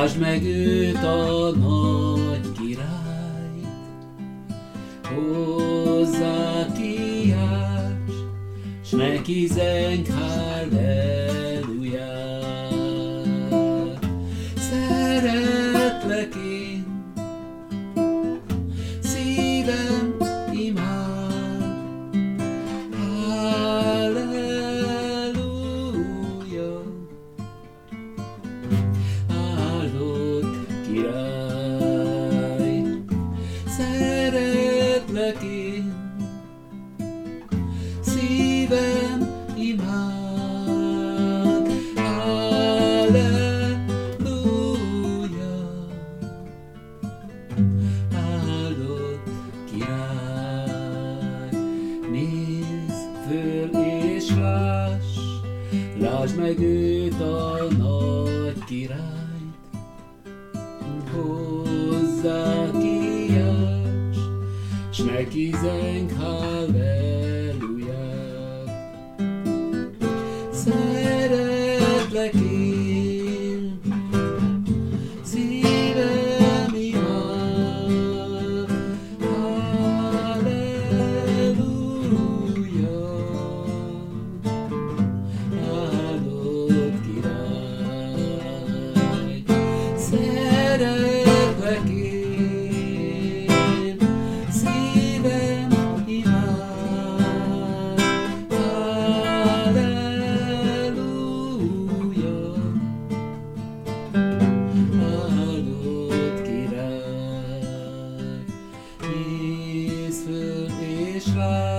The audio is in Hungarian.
Lásd meg őt, a nagy királyt, hozzá kiálts, s neki zeng halleluját. Szeretlek én, szívem imád, halleluja. Áldott király, szeretlek én, szívem imád, halleluja. Áldott király, nézz föl és láss, lásd meg őt, a nagy királyt, hozzá kiálts, s neki zeng halleluját. Szeretlek én, szívem imád, halleluja. Áldott király, szeretlek én, szívem imád, halleluja. Áldott király, nézz föl és lásd,